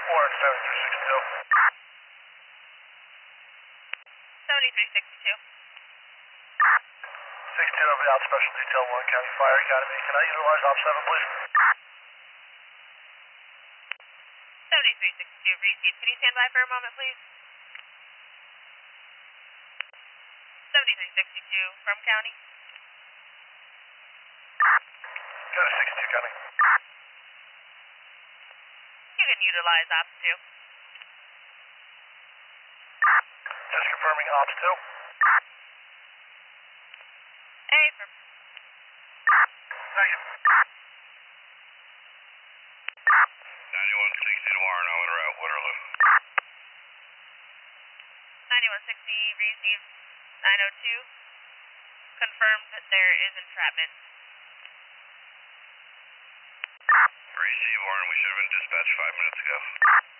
Warren 7362. 7362. 62 over out Special Detail 1 County Fire Academy. Can I utilize Op 7, please? 7362, received. Can you stand by for a moment, please? 7362 from County. Go to 62 County. You can utilize Ops 2. Just confirming Ops 2. Affirm. Thank you. 9160 to Warren, I'm en route, Waterloo. 9160, received. 902. Confirmed that there is entrapment. Receive, Warren, we should have been dispatched 5 minutes ago.